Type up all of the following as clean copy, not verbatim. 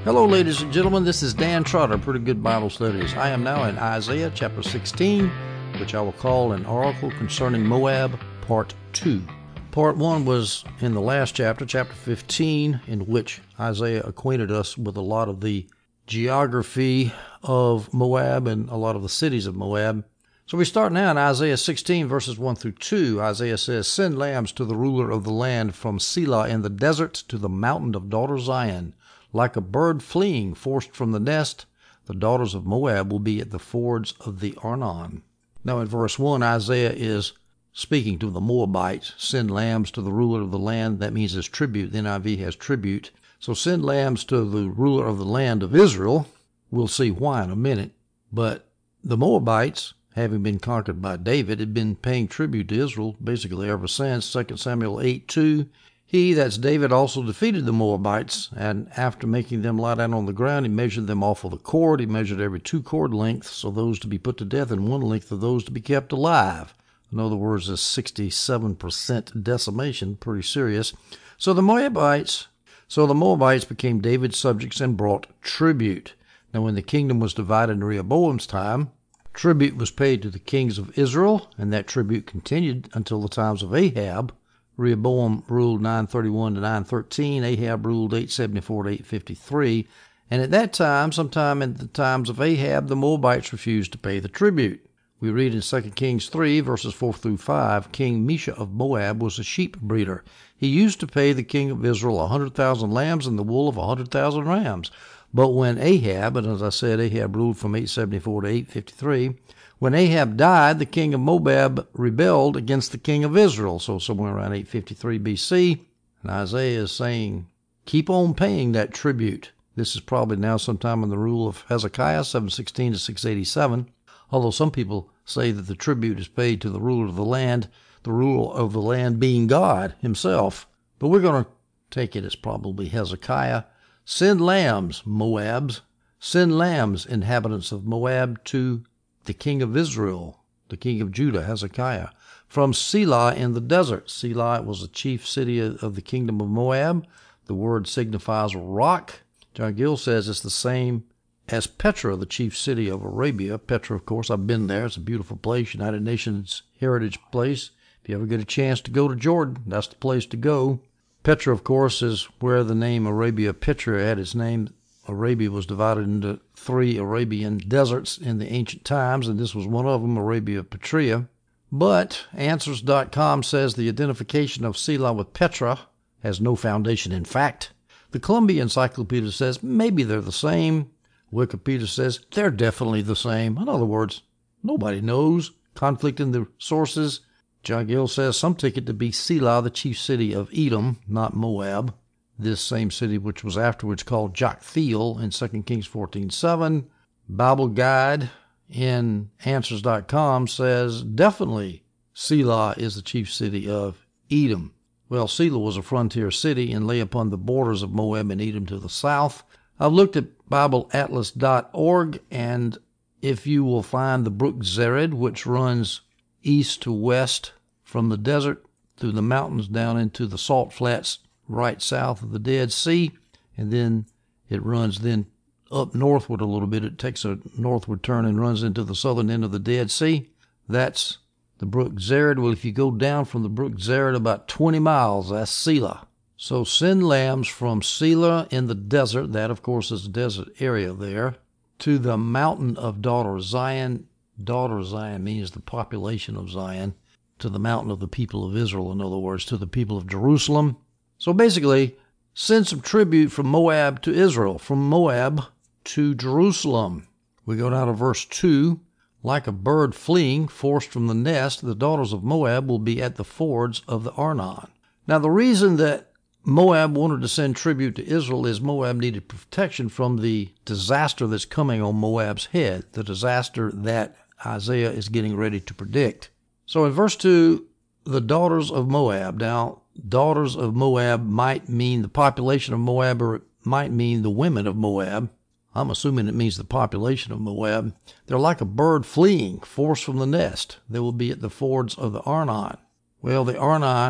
Hello, ladies and gentlemen. This is Dan Trotter, Pretty Good Bible Studies. I am now in Isaiah chapter 16, which I will call an oracle concerning Moab, part 2. Part 1 was in the last chapter, chapter 15, in which Isaiah acquainted us with a lot of the geography of Moab and a lot of the cities of Moab. So we start now in Isaiah 16, verses 1 through 2. Isaiah says, "Send lambs to the ruler of the land from Selah in the desert to the mountain of daughter Zion. Like a bird fleeing, forced from the nest, the daughters of Moab will be at the fords of the Arnon." Now in verse 1, Isaiah is speaking to the Moabites. Send lambs to the ruler of the land. That means as tribute. The NIV has tribute. So send lambs to the ruler of the land of Israel. We'll see why in a minute. But the Moabites, having been conquered by David, had been paying tribute to Israel basically ever since. 2 Samuel 8:2. He, that's David, also defeated the Moabites, and after making them lie down on the ground, he measured them off of the cord. He measured every 2 cord lengths, so those to be put to death, and 1 length of those to be kept alive. In other words, a 67% decimation, pretty serious. So the Moabites became David's subjects and brought tribute. Now when the kingdom was divided in Rehoboam's time, tribute was paid to the kings of Israel, and that tribute continued until the times of Ahab. Rehoboam ruled 931 to 913. Ahab ruled 874 to 853. And at that time, sometime in the times of Ahab, the Moabites refused to pay the tribute. We read in 2 Kings 3, verses 4 through 5, King Mesha of Moab was a sheep breeder. He used to pay the king of Israel 100,000 lambs and the wool of 100,000 rams. But when Ahab, and as I said, Ahab ruled from 874 to 853, when Ahab died, the king of Moab rebelled against the king of Israel, so somewhere around 853 BC. And Isaiah is saying, keep on paying that tribute. This is probably now sometime in the rule of Hezekiah, 716 to 687, although some people say that the tribute is paid to the ruler of the land being God himself. But we're going to take it as probably Hezekiah. Send lambs, Moabs. Send lambs, inhabitants of Moab, to the king of Israel, the king of Judah, Hezekiah, from Selah in the desert. Selah was the chief city of the kingdom of Moab. The word signifies rock. John Gill says it's the same as Petra, the chief city of Arabia. Petra, of course, I've been there. It's a beautiful place, United Nations heritage place. If you ever get a chance to go to Jordan, that's the place to go. Petra, of course, is where the name Arabia Petra had its name. Arabia was divided into 3 Arabian deserts in the ancient times, and this was one of them, Arabia Petrea. But Answers.com says the identification of Selah with Petra has no foundation in fact. The Columbia Encyclopedia says maybe they're the same. Wikipedia says they're definitely the same. In other words, nobody knows. Conflict in the sources. John Gill says some take it to be Selah, the chief city of Edom, not Moab. This same city, which was afterwards called Joktheel in 2 Kings 14:7. Bible Guide in Answers.com says definitely Selah is the chief city of Edom. Well, Selah was a frontier city and lay upon the borders of Moab and Edom to the south. I've looked at BibleAtlas.org, and if you will find the brook Zered, which runs east to west from the desert through the mountains down into the salt flats right south of the Dead Sea, and then it runs then up northward a little bit. It takes a northward turn and runs into the southern end of the Dead Sea. That's the brook Zered. Well, if you go down from the brook Zered about 20 miles, that's Selah. So send lambs from Selah in the desert, that of course is the desert area there, to the mountain of daughter Zion. Daughter Zion means the population of Zion, to the mountain of the people of Israel, in other words, to the people of Jerusalem. So basically, send some tribute from Moab to Israel, from Moab to Jerusalem. We go down to verse 2. Like a bird fleeing, forced from the nest, the daughters of Moab will be at the fords of the Arnon. Now the reason that Moab wanted to send tribute to Israel is Moab needed protection from the disaster that's coming on Moab's head, the disaster that Isaiah is getting ready to predict. So in verse 2, the daughters of Moab. Now, daughters of Moab might mean the population of Moab, or it might mean the women of Moab. I'm assuming it means the population of Moab. They're like a bird fleeing, forced from the nest. They will be at the fords of the Arnon. Well, the Arnon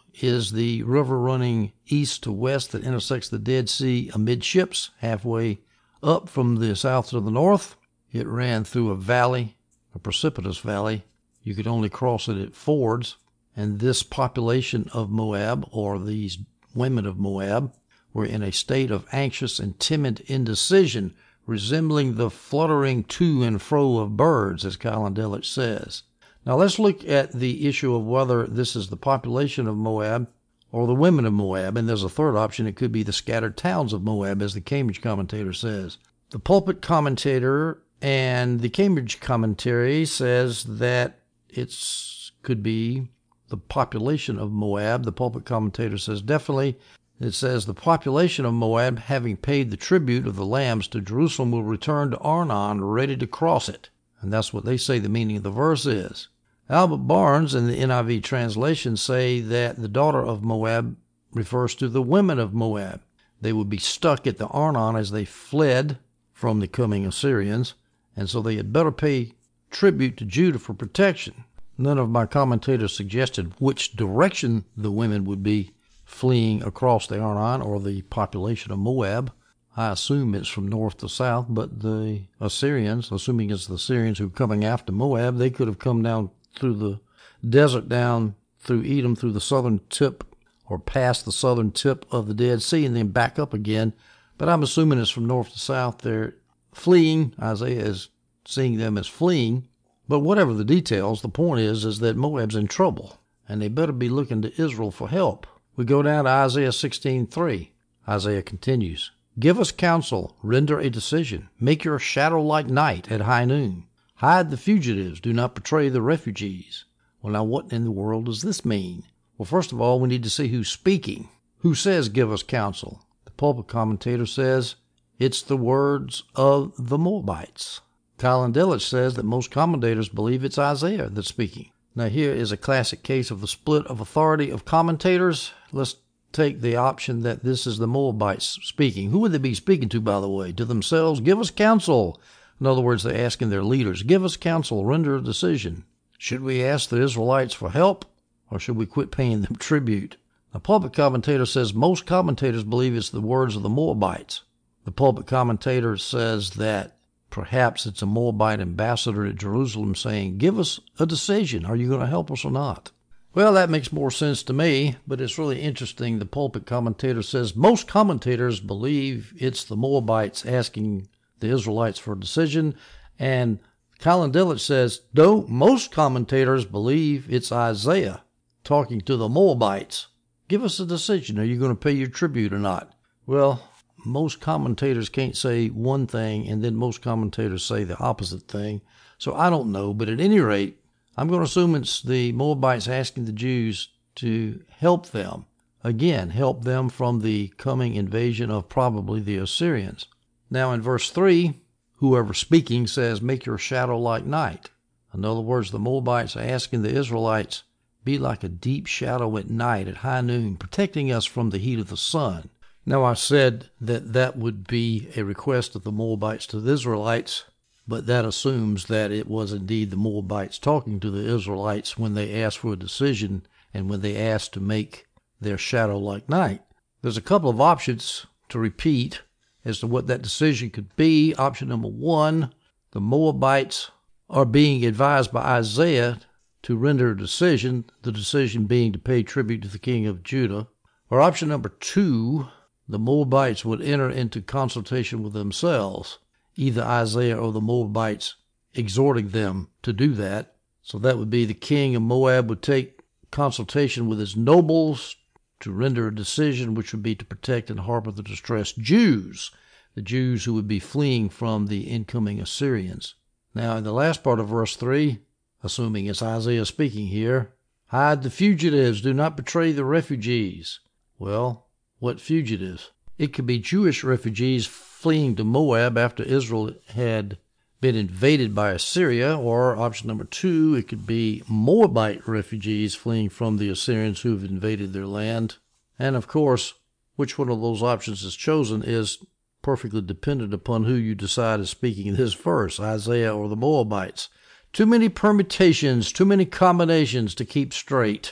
is the river running east to west that intersects the Dead Sea amidships, halfway up from the south to the north. It ran through a valley, a precipitous valley. You could only cross it at fords. And this population of Moab, or these women of Moab, were in a state of anxious and timid indecision, resembling the fluttering to and fro of birds, as Keil Delitzsch says. Now let's look at the issue of whether this is the population of Moab or the women of Moab, and there's a third option. It could be the scattered towns of Moab, as the Cambridge commentator says. The pulpit commentator and the Cambridge commentary says that it could be the population of Moab. The pulpit commentator says definitely. It says the population of Moab, having paid the tribute of the lambs to Jerusalem, will return to Arnon ready to cross it. And that's what they say the meaning of the verse is. Albert Barnes and the NIV translation say that the daughter of Moab refers to the women of Moab. They would be stuck at the Arnon as they fled from the coming Assyrians, and so they had better pay tribute to Judah for protection. None of my commentators suggested which direction the women would be fleeing across the Arnon, or the population of Moab. I assume it's from north to south, but the Assyrians, assuming it's the Assyrians who are coming after Moab, they could have come down through the desert, down through Edom, through the southern tip, or past the southern tip of the Dead Sea, and then back up again. But I'm assuming it's from north to south. They're fleeing. Isaiah is seeing them as fleeing. But whatever the details, the point is that Moab's in trouble, and they better be looking to Israel for help. We go down to Isaiah 16:3. Isaiah continues, "Give us counsel, render a decision. Make your shadow like night at high noon. Hide the fugitives, do not betray the refugees." Well, now what in the world does this mean? Well, first of all, we need to see who's speaking. Who says, "Give us counsel"? The pulpit commentator says it's the words of the Moabites. Keil Delitzsch says that most commentators believe it's Isaiah that's speaking. Now here is a classic case of the split of authority of commentators. Let's take the option that this is the Moabites speaking. Who would they be speaking to, by the way? To themselves? Give us counsel. In other words, they're asking their leaders, give us counsel, render a decision. Should we ask the Israelites for help, or should we quit paying them tribute? The pulpit commentator says most commentators believe it's the words of the Moabites. The pulpit commentator says that perhaps it's a Moabite ambassador at Jerusalem saying, give us a decision. Are you going to help us or not? Well, that makes more sense to me, but it's really interesting. The pulpit commentator says most commentators believe it's the Moabites asking the Israelites for a decision, and Keil Delitzsch says, no, most commentators believe it's Isaiah talking to the Moabites. Give us a decision. Are you going to pay your tribute or not? Well, most commentators can't say one thing, and then most commentators say the opposite thing. So I don't know, but at any rate, I'm going to assume it's the Moabites asking the Jews to help them. Again, help them from the coming invasion of probably the Assyrians. Now in verse 3, whoever speaking says, make your shadow like night. In other words, the Moabites are asking the Israelites, be like a deep shadow at night at high noon, protecting us from the heat of the sun. Now I said that that would be a request of the Moabites to the Israelites, but that assumes that it was indeed the Moabites talking to the Israelites when they asked for a decision and when they asked to make their shadow like night. There's a couple of options to repeat as to what that decision could be. Option number 1, the Moabites are being advised by Isaiah to render a decision, the decision being to pay tribute to the king of Judah. Or option number 2, the Moabites would enter into consultation with themselves, either Isaiah or the Moabites exhorting them to do that. So that would be the king of Moab would take consultation with his nobles to render a decision, which would be to protect and harbor the distressed Jews, the Jews who would be fleeing from the incoming Assyrians. Now, in the last part of verse 3, assuming it's Isaiah speaking here, hide the fugitives, do not betray the refugees. Well, what fugitives? It could be Jewish refugees fleeing to Moab after Israel had been invaded by Assyria, or option number 2, it could be Moabite refugees fleeing from the Assyrians who have invaded their land. And of course, which one of those options is chosen is perfectly dependent upon who you decide is speaking in this verse, Isaiah or the Moabites. Too many permutations, too many combinations to keep straight.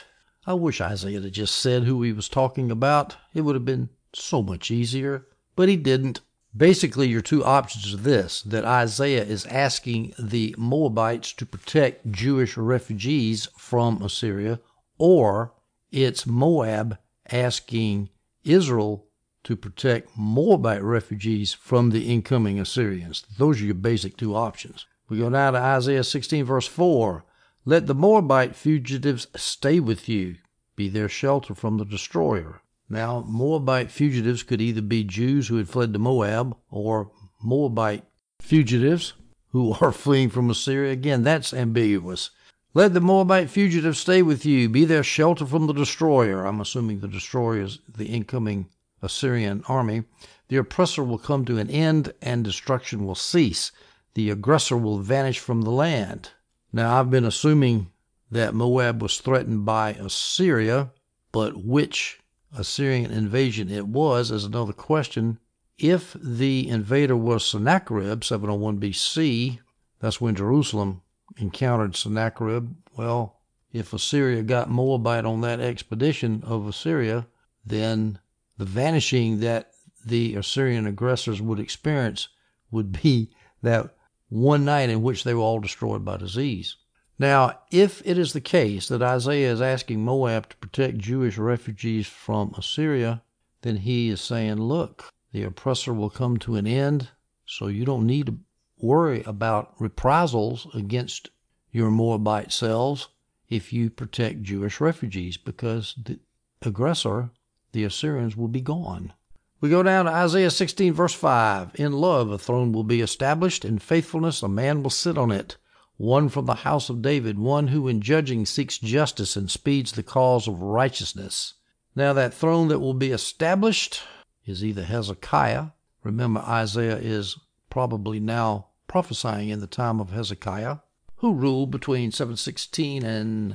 I wish Isaiah had just said who he was talking about. It would have been so much easier, but he didn't. Basically, your two options are this, that Isaiah is asking the Moabites to protect Jewish refugees from Assyria, or it's Moab asking Israel to protect Moabite refugees from the incoming Assyrians. Those are your basic two options. We go now to Isaiah 16, verse 4. Let the Moabite fugitives stay with you, be their shelter from the destroyer. Now, Moabite fugitives could either be Jews who had fled to Moab or Moabite fugitives who are fleeing from Assyria. Again, that's ambiguous. Let the Moabite fugitives stay with you, be their shelter from the destroyer. I'm assuming the destroyer is the incoming Assyrian army. The oppressor will come to an end and destruction will cease. The aggressor will vanish from the land. Now, I've been assuming that Moab was threatened by Assyria, but which Assyrian invasion it was is another question. If the invader was Sennacherib, 701 BC, that's when Jerusalem encountered Sennacherib. Well, if Assyria got Moabite on that expedition of Assyria, then the vanishing that the Assyrian aggressors would experience would be that one night in which they were all destroyed by disease. Now, if it is the case that Isaiah is asking Moab to protect Jewish refugees from Assyria, then he is saying, look, the oppressor will come to an end, so you don't need to worry about reprisals against your Moabite selves if you protect Jewish refugees, because the aggressor, the Assyrians, will be gone. We go down to Isaiah 16, verse 5. In love a throne will be established, in faithfulness a man will sit on it. One from the house of David, one who in judging seeks justice and speeds the cause of righteousness. Now that throne that will be established is either Hezekiah. Remember, Isaiah is probably now prophesying in the time of Hezekiah, who ruled between 716 and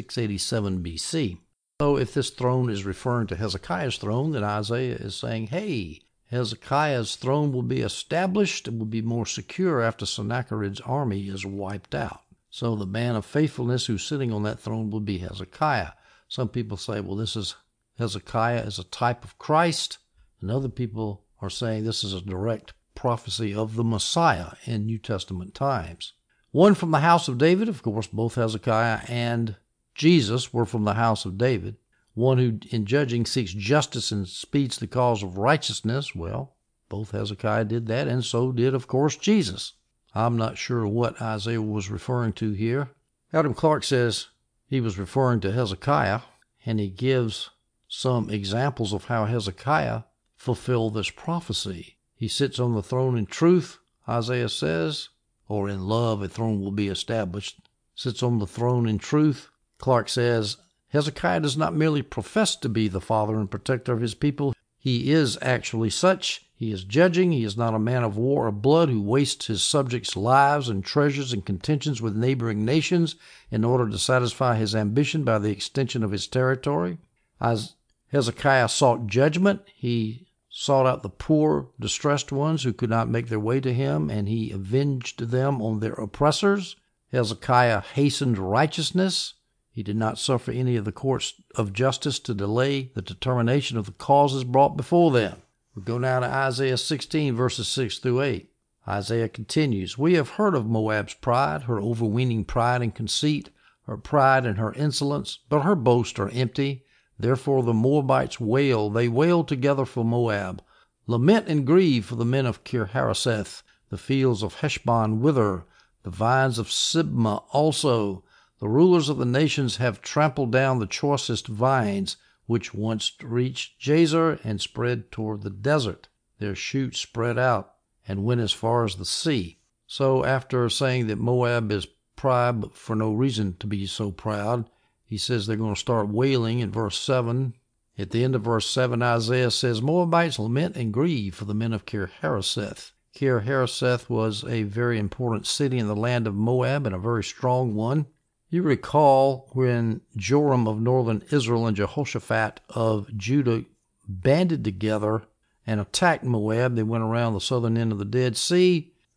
687 BC. So if this throne is referring to Hezekiah's throne, then Isaiah is saying, hey, Hezekiah's throne will be established and will be more secure after Sennacherib's army is wiped out. So the man of faithfulness who's sitting on that throne will be Hezekiah. Some people say, well, this is Hezekiah as a type of Christ. And other people are saying this is a direct prophecy of the Messiah in New Testament times. One from the house of David, of course, both Hezekiah and Jesus were from the house of David. One who in judging seeks justice and speeds the cause of righteousness. Well, both Hezekiah did that, and so did, of course, Jesus. I'm not sure what Isaiah was referring to here. Adam Clark says he was referring to Hezekiah, and he gives some examples of how Hezekiah fulfilled this prophecy. He sits on the throne in truth, Isaiah says, or in love a throne will be established. Sits on the throne in truth. Clark says, Hezekiah does not merely profess to be the father and protector of his people. He is actually such. He is judging. He is not a man of war or blood who wastes his subjects' lives and treasures in contentions with neighboring nations in order to satisfy his ambition by the extension of his territory. As Hezekiah sought judgment, he sought out the poor, distressed ones who could not make their way to him, and he avenged them on their oppressors. Hezekiah hastened righteousness. He did not suffer any of the courts of justice to delay the determination of the causes brought before them. We go now to Isaiah 16, verses 6 through 8. Isaiah continues, We have heard of Moab's pride, her overweening pride and conceit, her pride and her insolence, but her boasts are empty. Therefore the Moabites wail, they wail together for Moab. Lament and grieve for the men of Kir-Hareseth. The fields of Heshbon wither, the vines of Sibmah also. The rulers of the nations have trampled down the choicest vines, which once reached Jazer and spread toward the desert. Their shoots spread out and went as far as the sea. So after saying that Moab is proud, but for no reason to be so proud, he says they're going to start wailing in verse 7. At the end of verse 7, Isaiah says, Moabites lament and grieve for the men of Kir-Hareseth. Kir-Hareseth was a very important city in the land of Moab and a very strong one. You recall when Joram of northern Israel and Jehoshaphat of Judah banded together and attacked Moab. They went around the southern end of the Dead Sea.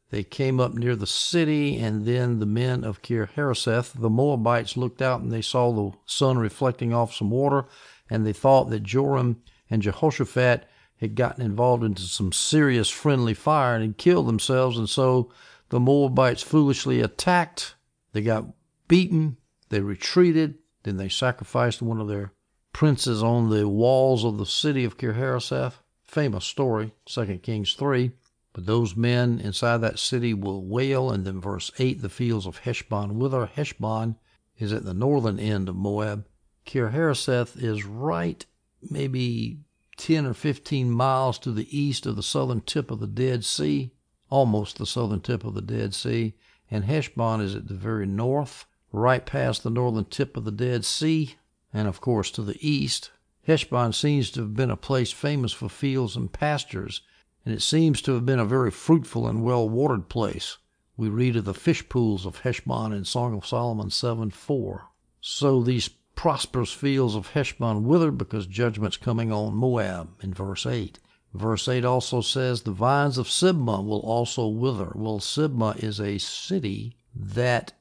They came up near the city, and then the men of Kir-Hareseth, the Moabites, looked out and they saw the sun reflecting off some water, and they thought that Joram and Jehoshaphat had gotten involved into some serious friendly fire and had killed themselves, and so the Moabites foolishly attacked. They got beaten, they retreated, then they sacrificed one of their princes on the walls of the city of Kir-Hareseth. Famous story, 2 Kings 3. But those men inside that city will wail, and then verse 8, the fields of Heshbon wither. Heshbon is at the northern end of Moab. Kir-Hareseth is right maybe 10 or 15 miles to the east of the southern tip of the Dead Sea, almost the southern tip of the Dead Sea, and Heshbon is at the very north, right past the northern tip of the Dead Sea, and of course to the east. Heshbon seems to have been a place famous for fields and pastures, and it seems to have been a very fruitful and well-watered place. We read of the fish pools of Heshbon in Song of Solomon 7:4. So these prosperous fields of Heshbon withered because judgment's coming on Moab in verse 8. Verse 8 also says the vines of Sibmah will also wither. Well, Sibmah is a city that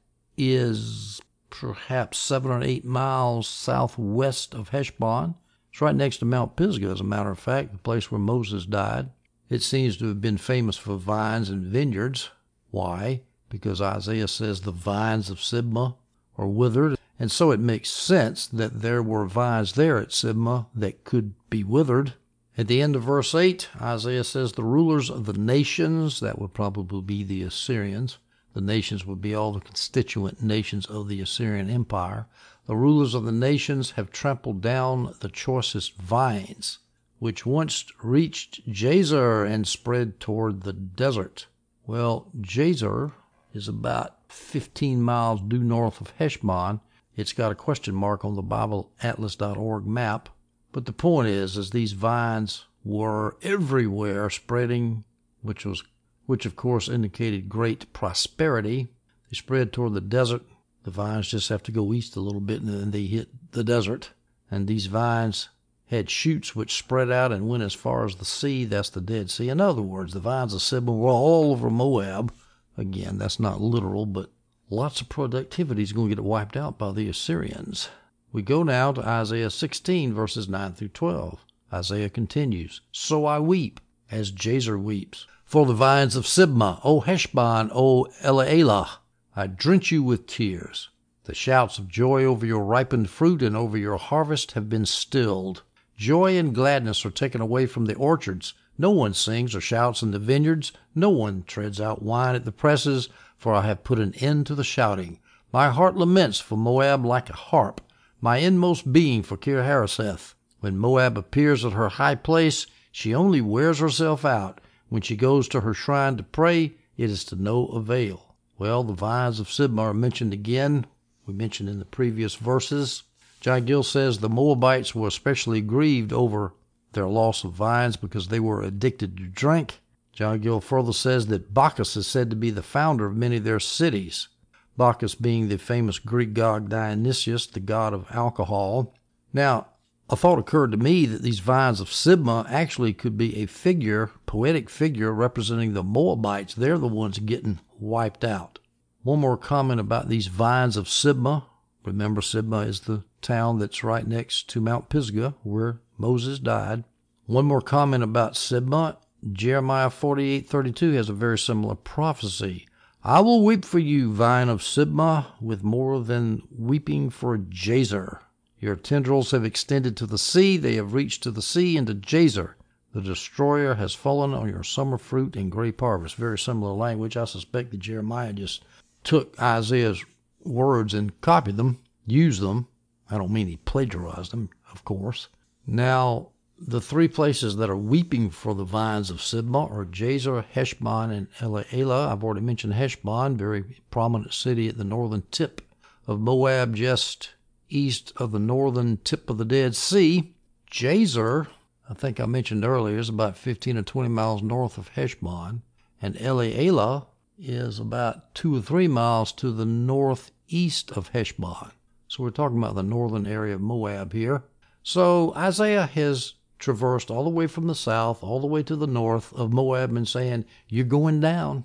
is perhaps 7 or 8 miles southwest of Heshbon. It's right next to Mount Pisgah, as a matter of fact, the place where Moses died. It seems to have been famous for vines and vineyards. Why? Because Isaiah says the vines of Sibmah are withered, and so it makes sense that there were vines there at Sibmah that could be withered. At the end of verse 8, Isaiah says the rulers of the nations, that would probably be the Assyrians. The nations would be all the constituent nations of the Assyrian Empire. The rulers of the nations have trampled down the choicest vines, which once reached Jazer and spread toward the desert. Well, Jazer is about 15 miles due north of Heshbon. It's got a question mark on the BibleAtlas.org map. But the point is these vines were everywhere spreading, which of course indicated great prosperity. They spread toward the desert. The vines just have to go east a little bit and then they hit the desert. And these vines had shoots which spread out and went as far as the sea. That's the Dead Sea. In other words, the vines of Sibmah were all over Moab. Again, that's not literal, but lots of productivity is going to get wiped out by the Assyrians. We go now to Isaiah 16, verses 9 through 12. Isaiah continues, So I weep, as Jazer weeps, for the vines of Sibmah, O Heshbon, O Elealeh. I drench you with tears. The shouts of joy over your ripened fruit and over your harvest have been stilled. Joy and gladness are taken away from the orchards. No one sings or shouts in the vineyards. No one treads out wine at the presses, for I have put an end to the shouting. My heart laments for Moab like a harp, my inmost being for Kir-Hareseth. When Moab appears at her high place, she only wears herself out. When she goes to her shrine to pray, it is to no avail. Well, the vines of Sibmah are mentioned again. We mentioned in the previous verses. John Gill says the Moabites were especially grieved over their loss of vines because they were addicted to drink. John Gill further says that Bacchus is said to be the founder of many of their cities. Bacchus being the famous Greek god Dionysius, the god of alcohol. Now, a thought occurred to me that these vines of Sibmah actually could be a figure, poetic figure, representing the Moabites. They're the ones getting wiped out. One more comment about these vines of Sibmah. Remember, Sibmah is the town that's right next to Mount Pisgah, where Moses died. One more comment about Sibmah. Jeremiah 48:32 has a very similar prophecy. I will weep for you, vine of Sibmah, with more than weeping for Jazer. Your tendrils have extended to the sea. They have reached to the sea and to Jazer. The destroyer has fallen on your summer fruit and grape harvest. Very similar language. I suspect that Jeremiah just took Isaiah's words and copied them, used them. I don't mean he plagiarized them, of course. Now, the three places that are weeping for the vines of Sibmah are Jazer, Heshbon, and Elealeh. I've already mentioned Heshbon, very prominent city at the northern tip of Moab, just east of the northern tip of the Dead Sea. Jazer, I think I mentioned earlier, is about 15 or 20 miles north of Heshbon. And Elealeh is about 2 or 3 miles to the northeast of Heshbon. So we're talking about the northern area of Moab here. So Isaiah has traversed all the way from the south, all the way to the north of Moab and saying, you're going down.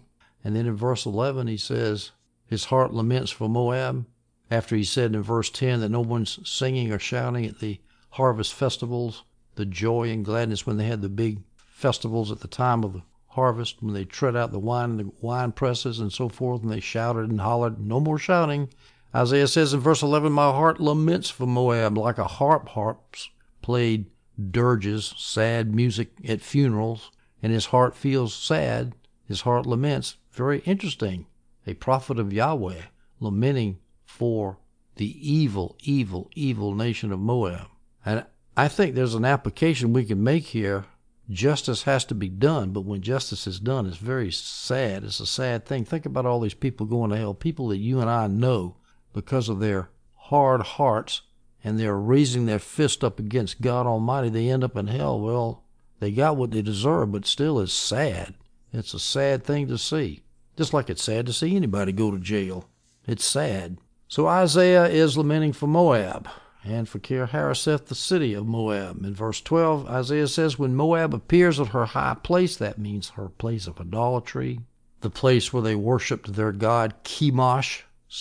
And then in verse 11 he says, his heart laments for Moab, after he said in verse 10 that no one's singing or shouting at the harvest festivals, the joy and gladness when they had the big festivals at the time of the harvest, when they tread out the wine in the wine presses and so forth, and they shouted and hollered. No more shouting. Isaiah says in verse 11, my heart laments for Moab like a harps played dirges, sad music at funerals, and his heart feels sad. His heart laments. Very interesting. A prophet of Yahweh lamenting for the evil, evil, evil nation of Moab. And I think there's an application we can make here. Justice has to be done, but when justice is done, it's very sad. It's a sad thing. Think about all these people going to hell, people that you and I know because of their hard hearts, and they're raising their fist up against God Almighty. They end up in hell. Well, they got what they deserve, but still it's sad. It's a sad thing to see. Just like it's sad to see anybody go to jail. It's sad. So Isaiah is lamenting for Moab, and for Kir-Hareseth, the city of Moab. In verse 12, Isaiah says, when Moab appears at her high place, that means her place of idolatry, the place where they worshipped their god Chemosh,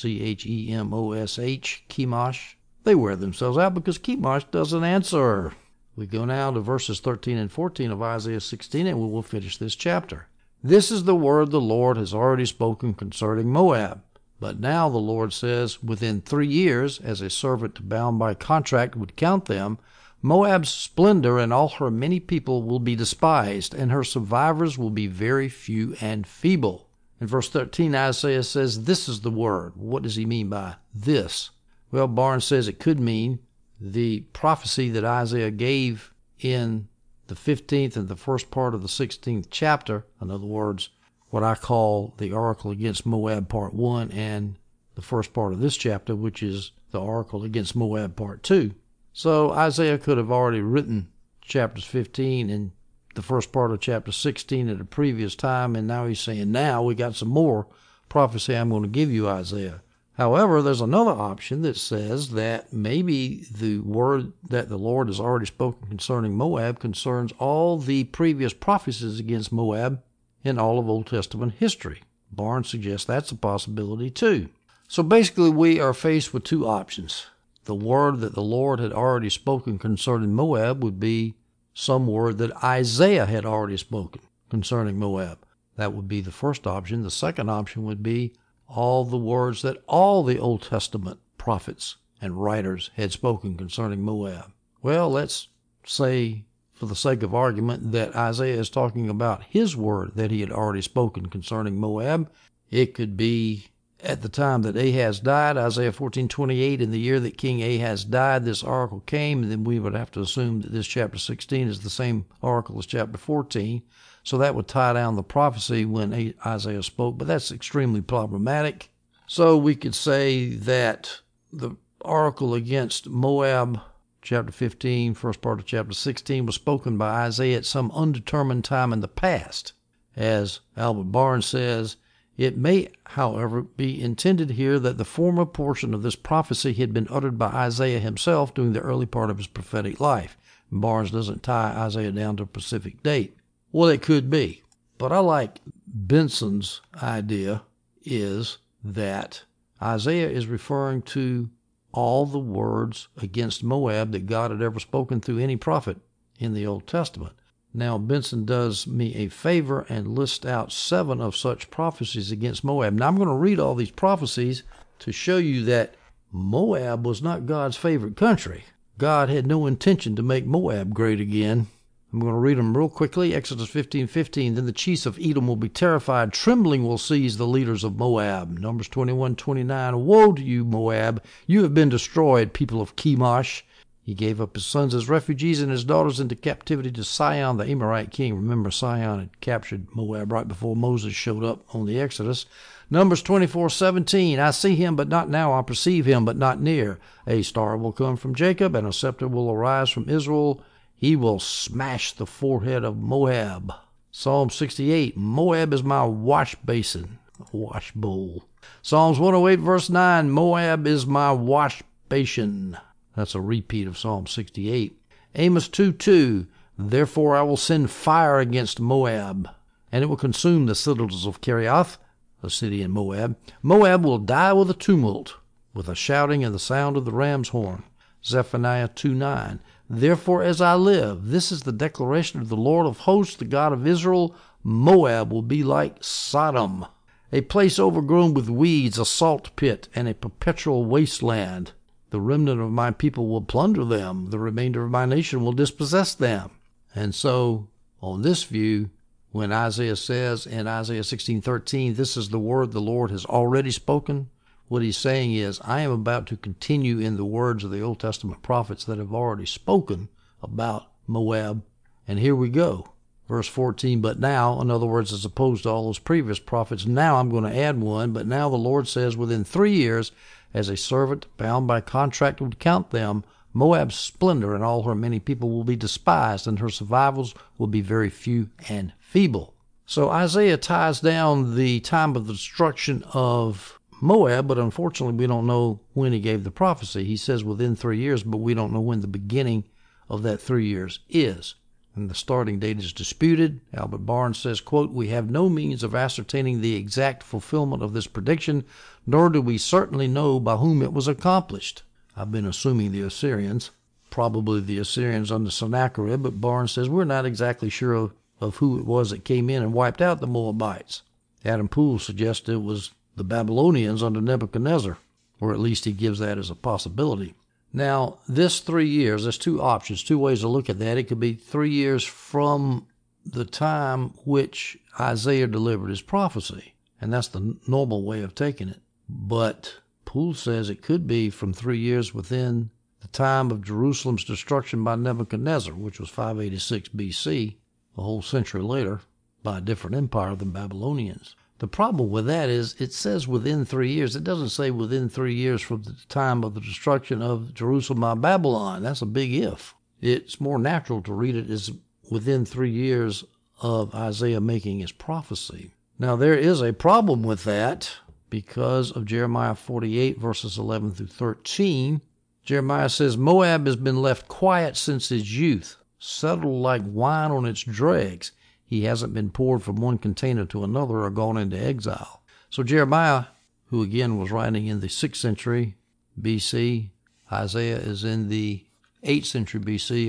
Chemosh, Chemosh. They wear themselves out because Chemosh doesn't answer. We go now to verses 13 and 14 of Isaiah 16, and we will finish this chapter. This is the word the Lord has already spoken concerning Moab. But now the Lord says, within 3 years, as a servant bound by contract would count them, Moab's splendor and all her many people will be despised, and her survivors will be very few and feeble. In verse 13, Isaiah says, this is the word. What does he mean by this? Well, Barnes says it could mean the prophecy that Isaiah gave in the 15th and the first part of the 16th chapter. In other words, what I call the Oracle against Moab Part 1 and the first part of this chapter, which is the Oracle against Moab Part 2. So Isaiah could have already written chapters 15 and the first part of chapter 16 at a previous time, and now he's saying, now we got some more prophecy I'm going to give you, Isaiah. However, there's another option that says that maybe the word that the Lord has already spoken concerning Moab concerns all the previous prophecies against Moab in all of Old Testament history. Barnes suggests that's a possibility too. So basically we are faced with two options. The word that the Lord had already spoken concerning Moab would be some word that Isaiah had already spoken concerning Moab. That would be the first option. The second option would be all the words that all the Old Testament prophets and writers had spoken concerning Moab. Well, let's say, for the sake of argument, that Isaiah is talking about his word that he had already spoken concerning Moab. It could be at the time that Ahaz died, Isaiah 14:28, in the year that King Ahaz died, this oracle came, and then we would have to assume that this chapter 16 is the same oracle as chapter 14. So that would tie down the prophecy when Isaiah spoke, but that's extremely problematic. So we could say that the oracle against Moab, chapter 15, first part of chapter 16, was spoken by Isaiah at some undetermined time in the past. As Albert Barnes says, it may, however, be intended here that the former portion of this prophecy had been uttered by Isaiah himself during the early part of his prophetic life. Barnes doesn't tie Isaiah down to a specific date. Well, it could be. But I like Benson's idea is that Isaiah is referring to all the words against Moab that God had ever spoken through any prophet in the Old Testament. Now, Benson does me a favor and lists out 7 of such prophecies against Moab. Now, I'm going to read all these prophecies to show you that Moab was not God's favorite country. God had no intention to make Moab great again. I'm going to read them real quickly. Exodus 15:15. Then the chiefs of Edom will be terrified. Trembling will seize the leaders of Moab. Numbers 21:29. Woe to you, Moab! You have been destroyed, people of Chemosh. He gave up his sons as refugees and his daughters into captivity to Sihon, the Amorite king. Remember, Sihon had captured Moab right before Moses showed up on the Exodus. Numbers 24:17. I see him, but not now. I perceive him, but not near. A star will come from Jacob, and a scepter will arise from Israel. He will smash the forehead of Moab. Psalm 68. Moab is my wash basin, wash bowl. Psalms 108, verse 9. Moab is my wash basin. That's a repeat of Psalm 68. Amos 2:2. Therefore I will send fire against Moab, and it will consume the citadels of Kerioth. a city in Moab. Moab will die with a tumult, with a shouting and the sound of the ram's horn. Zephaniah 2:9. Therefore, as I live, this is the declaration of the Lord of hosts, the God of Israel, Moab will be like Sodom, a place overgrown with weeds, a salt pit, and a perpetual wasteland. The remnant of my people will plunder them. The remainder of my nation will dispossess them. And so, on this view, when Isaiah says in Isaiah 16:13, this is the word the Lord has already spoken, what he's saying is, I am about to continue in the words of the Old Testament prophets that have already spoken about Moab. And here we go. Verse 14, but now, in other words, as opposed to all those previous prophets, now I'm going to add one, but now the Lord says, within 3 years, as a servant bound by contract would count them, Moab's splendor and all her many people will be despised, and her survivals will be very few and feeble. So Isaiah ties down the time of the destruction of Moab, but unfortunately we don't know when he gave the prophecy. He says within 3 years, but we don't know when the beginning of that 3 years is. And the starting date is disputed. Albert Barnes says, quote, we have no means of ascertaining the exact fulfillment of this prediction, nor do we certainly know by whom it was accomplished. I've been assuming the Assyrians, probably the Assyrians under Sennacherib, but Barnes says we're not exactly sure of who it was that came in and wiped out the Moabites. Adam Poole suggests it was the Babylonians under Nebuchadnezzar, or at least he gives that as a possibility. Now, this 3 years, there's two options, two ways to look at that. It could be 3 years from the time which Isaiah delivered his prophecy, and that's the normal way of taking it. But Poole says it could be from 3 years within the time of Jerusalem's destruction by Nebuchadnezzar, which was 586 BC, a whole century later, by a different empire than Babylonians. The problem with that is it says within 3 years. It doesn't say within 3 years from the time of the destruction of Jerusalem by Babylon. That's a big if. It's more natural to read it as within 3 years of Isaiah making his prophecy. Now, there is a problem with that because of Jeremiah 48, verses 11 through 13. Jeremiah says, Moab has been left quiet since his youth, settled like wine on its dregs. He hasn't been poured from one container to another or gone into exile. So Jeremiah, who again was writing in the 6th century BC, Isaiah is in the 8th century BC,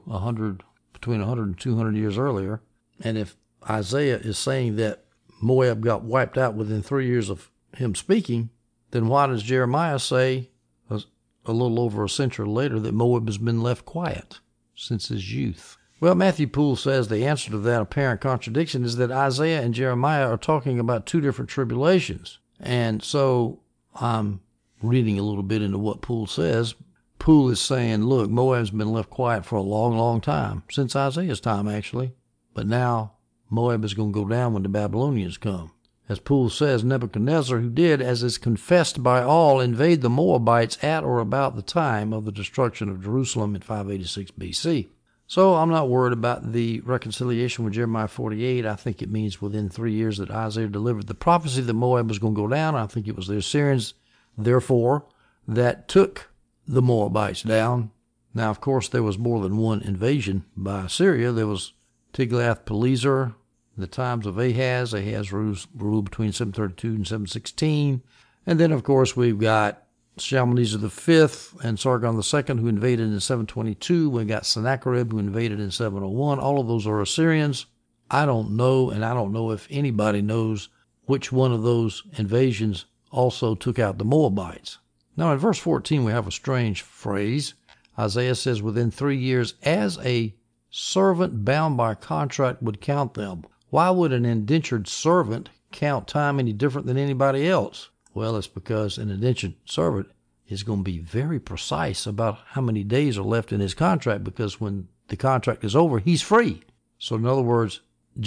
between 100 and 200 years earlier. And if Isaiah is saying that Moab got wiped out within 3 years of him speaking, then why does Jeremiah say a little over a century later that Moab has been left quiet since his youth? Well, Matthew Poole says the answer to that apparent contradiction is that Isaiah and Jeremiah are talking about two different tribulations. And so I'm reading a little bit into what Poole says. Poole is saying, look, Moab's been left quiet for a long, long time, since Isaiah's time, actually. But now Moab is going to go down when the Babylonians come. As Poole says, Nebuchadnezzar, who did, as is confessed by all, invade the Moabites at or about the time of the destruction of Jerusalem in 586 BC. So I'm not worried about the reconciliation with Jeremiah 48. I think it means within 3 years that Isaiah delivered the prophecy that Moab was going to go down. I think it was the Assyrians, therefore, that took the Moabites down. Now, of course, there was more than one invasion by Assyria. There was Tiglath-Pileser, the times of Ahaz. Ahaz ruled between 732 and 716. And then, of course, we've got Shalmaneser V and Sargon II, who invaded in 722. We got Sennacherib, who invaded in 701. All of those are Assyrians. I don't know, and I don't know if anybody knows which one of those invasions also took out the Moabites. Now, in verse 14, we have a strange phrase. Isaiah says, within 3 years, as a servant bound by contract would count them. Why would an indentured servant count time any different than anybody else? Well, it's because an indentured servant is going to be very precise about how many days are left in his contract, because when the contract is over, he's free. So in other words,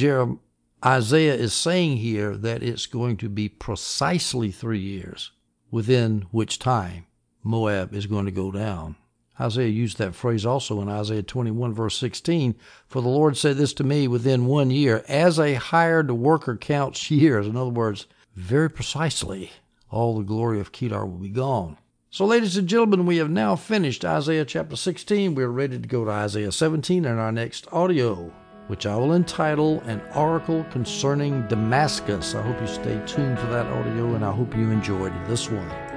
Isaiah is saying here that it's going to be precisely 3 years within which time Moab is going to go down. Isaiah used that phrase also in Isaiah 21, verse 16. For the Lord said this to me, within 1 year, as a hired worker counts years. In other words, very precisely, all the glory of Kedar will be gone. So, ladies and gentlemen, we have now finished Isaiah chapter 16. We're ready to go to Isaiah 17 in our next audio. which I will entitle An Oracle Concerning Damascus. I hope you stay tuned for that audio, and I hope you enjoyed this one.